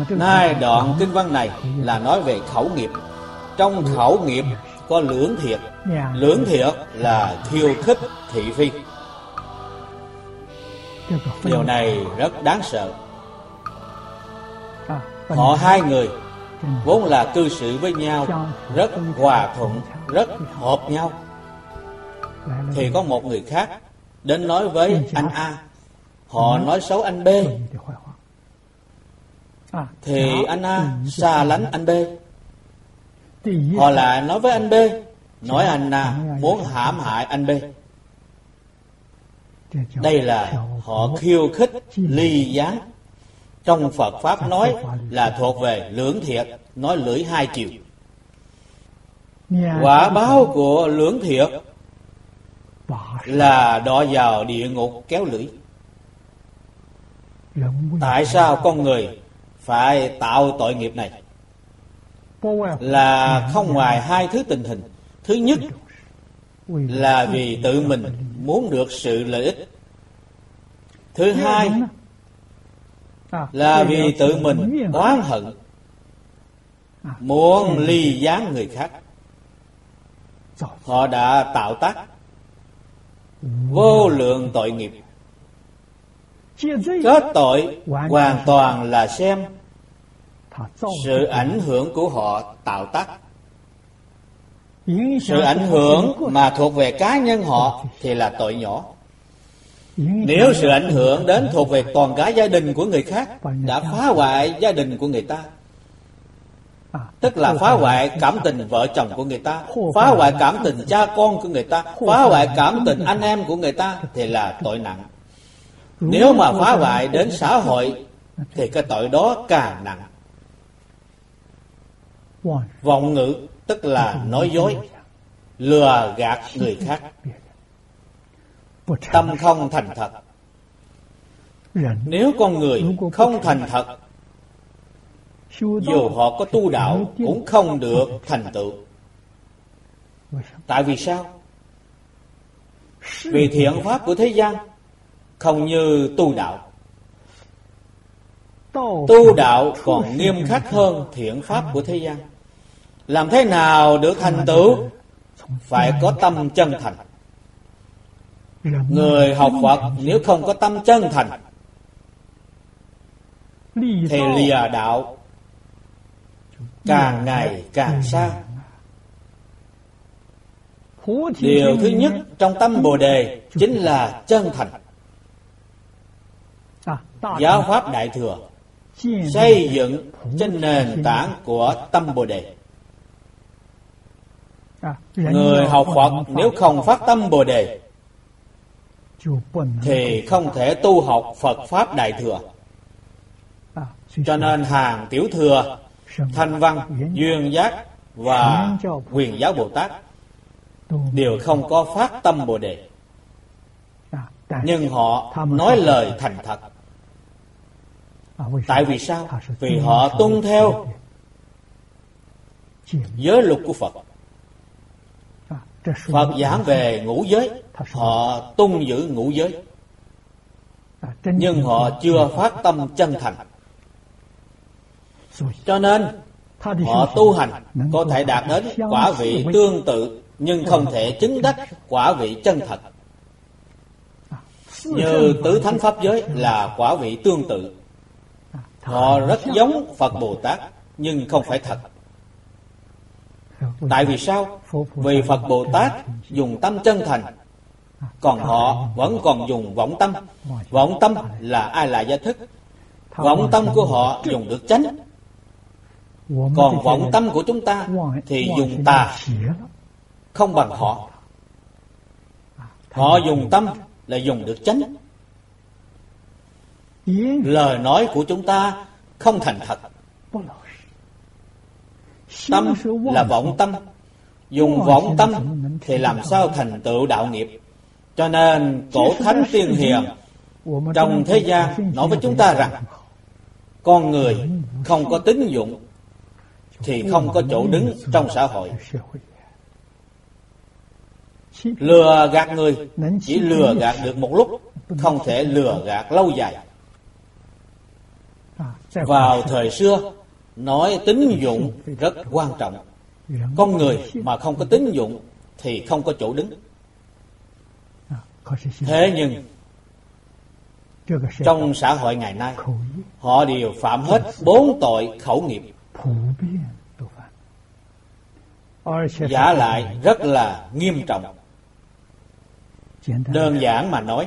Nay đoạn kinh văn này là nói về khẩu nghiệp. Trong khẩu nghiệp có lưỡng thiệt. Lưỡng thiệt là khiêu khích thị phi. Điều này rất đáng sợ. Họ hai người vốn là cư xử với nhau rất hòa thuận, rất hợp nhau. Thì có một người khác đến nói với anh A, họ nói xấu anh B. Thì anh A xa lánh anh B. Họ lại nói với anh B, nói anh A muốn hãm hại anh B. Đây là họ khiêu khích ly gián. Trong Phật Pháp nói là thuộc về lưỡng thiệt, nói lưỡi hai chiều. Quả báo của lưỡng thiệt là đọa vào địa ngục kéo lưỡi. Tại sao con người phải tạo tội nghiệp này? Là không ngoài hai thứ tình hình. Thứ nhất là vì tự mình muốn được sự lợi ích. Thứ hai là vì tự mình oán hận, muốn ly gián người khác. Họ đã tạo tác vô lượng tội nghiệp. Kết tội hoàn toàn là xem sự ảnh hưởng của họ tạo tác. Sự ảnh hưởng mà thuộc về cá nhân họ thì là tội nhỏ. Nếu sự ảnh hưởng đến thuộc về toàn cả gia đình của người khác, đã phá hoại gia đình của người ta, tức là phá hoại cảm tình vợ chồng của người ta, phá hoại cảm tình cha con của người ta, phá hoại cảm tình anh em của người ta, thì là tội nặng. Nếu mà phá hoại đến xã hội thì cái tội đó càng nặng. Vọng ngữ tức là nói dối, lừa gạt người khác. Tâm không thành thật. Nếu con người không thành thật, dù họ có tu đạo cũng không được thành tựu. Tại vì sao? Vì thiện pháp của thế gian không như tu đạo. Tu đạo còn nghiêm khắc hơn thiện pháp của thế gian. Làm thế nào được thành tựu? Phải có tâm chân thành. Người học Phật nếu không có tâm chân thành thì lìa đạo càng ngày càng xa. Điều thứ nhất trong tâm Bồ Đề chính là chân thành. Giáo pháp Đại Thừa xây dựng trên nền tảng của tâm Bồ Đề. Người học Phật nếu không phát tâm Bồ Đề thì không thể tu học Phật Pháp Đại Thừa. Cho nên hàng Tiểu Thừa, Thanh Văn, Duyên Giác và Quyền Giáo Bồ Tát đều không có phát tâm Bồ Đề. Nhưng họ nói lời thành thật. Tại vì sao? Vì họ tuân theo giới luật của Phật. Phật giảng về ngũ giới, họ tuân giữ ngũ giới, nhưng họ chưa phát tâm chân thành. Cho nên họ tu hành có thể đạt đến quả vị tương tự, nhưng không thể chứng đắc quả vị chân thật. Như tứ thánh pháp giới là quả vị tương tự. Họ rất giống Phật Bồ Tát, nhưng không phải thật. Tại vì sao? Vì Phật Bồ Tát dùng tâm chân thành, còn họ vẫn còn dùng vọng tâm. Vọng tâm là ai là gia thức. Vọng tâm của họ dùng được chánh, còn vọng tâm của chúng ta thì dùng tà, không bằng họ. Họ dùng tâm là dùng được chánh. Lời nói của chúng ta không thành thật. Tâm là vọng tâm. Dùng vọng tâm thì làm sao thành tựu đạo nghiệp. Cho nên cổ thánh tiên hiền trong thế gian nói với chúng ta rằng con người không có tín dụng thì không có chỗ đứng trong xã hội. Lừa gạt người chỉ lừa gạt được một lúc, không thể lừa gạt lâu dài. Vào thời xưa, nói tín dụng rất quan trọng. Con người mà không có tín dụng thì không có chỗ đứng. Thế nhưng trong xã hội ngày nay, họ đều phạm hết 4 tội khẩu nghiệp, vả lại rất là nghiêm trọng. Đơn giản mà nói,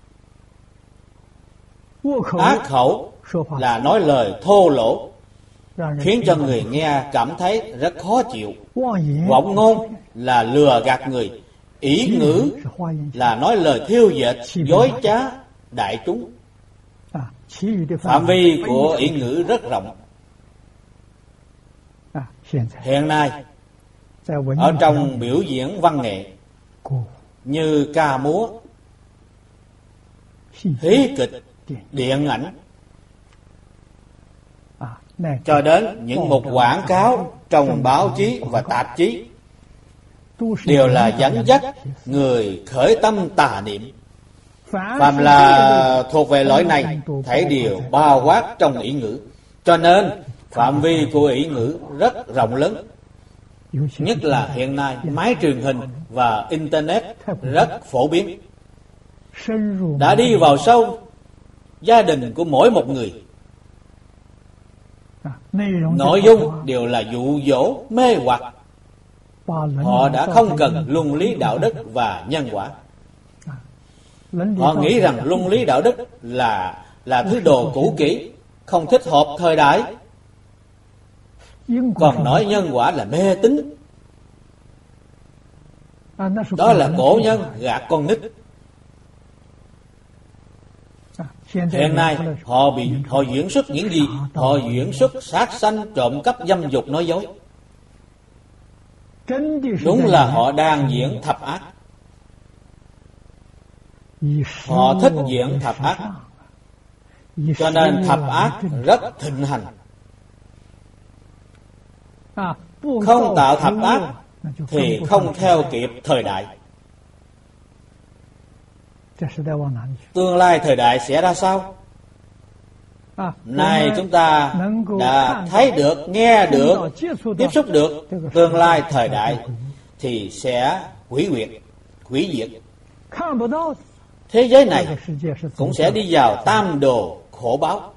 ác khẩu là nói lời thô lỗ, khiến cho người nghe cảm thấy rất khó chịu. Vọng ngôn là lừa gạt người. Ỷ ngữ là nói lời thiêu dệt, dối trá đại chúng. Phạm vi của ỷ ngữ rất rộng. Hiện nay, ở trong biểu diễn văn nghệ như ca múa, hí kịch, điện ảnh, cho đến những mục quảng cáo trong báo chí và tạp chí, đều là dẫn dắt người khởi tâm tà niệm. Phàm là thuộc về loại này, thảy đều bao quát trong ỷ ngữ. Cho nên phạm vi của ỷ ngữ rất rộng lớn. Nhất là hiện nay máy truyền hình và Internet rất phổ biến, đã đi vào sâu gia đình của mỗi một người. Nội dung đều là dụ dỗ mê hoặc. Họ đã không cần luân lý đạo đức và nhân quả. Họ nghĩ rằng luân lý đạo đức là thứ đồ cũ kỹ, không thích hợp thời đại. Còn nói nhân quả là mê tín. Đó là cổ nhân gạt con nít. Hiện nay họ diễn xuất những gì? Họ diễn xuất sát sanh, trộm cắp, dâm dục, nói dối. Đúng là họ đang diễn thập ác. Họ thích diễn thập ác, cho nên thập ác rất thịnh hành. Không tạo thập ác thì không theo kịp thời đại. Tương lai thời đại sẽ ra sao? Nay chúng ta đã thấy được, nghe được, tiếp xúc được tương lai thời đại thì sẽ hủy diệt. Thế giới này cũng sẽ đi vào tam đồ khổ báo.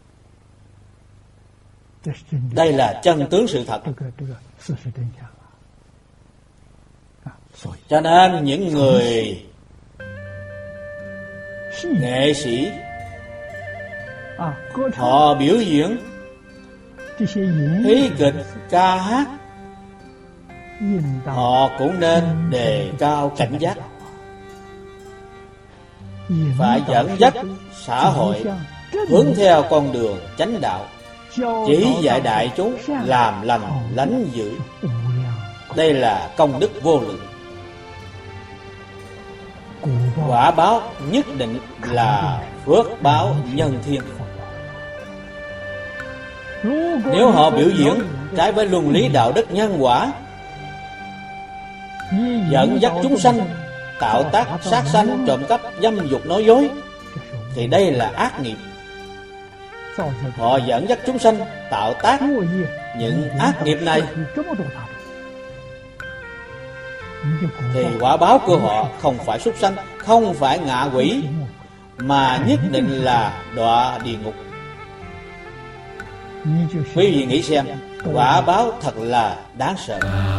Đây là chân tướng sự thật. Cho nên những người nghệ sĩ họ biểu diễn hí kịch, ca hát, họ cũng nên đề cao cảnh giác, phải dẫn dắt xã hội hướng theo con đường chánh đạo, chỉ dạy đại chúng làm lành lánh dữ. Đây là công đức vô lượng. Quả báo nhất định là phước báo nhân thiên. Nếu họ biểu diễn trái với luân lý đạo đức nhân quả, dẫn dắt chúng sanh tạo tác sát sanh, trộm cắp, dâm dục, nói dối, thì đây là ác nghiệp. Họ dẫn dắt chúng sanh tạo tác những ác nghiệp này, thì quả báo của họ không phải súc sanh, không phải ngạ quỷ, mà nhất định là đọa địa ngục. Quý vị nghĩ xem, quả báo thật là đáng sợ.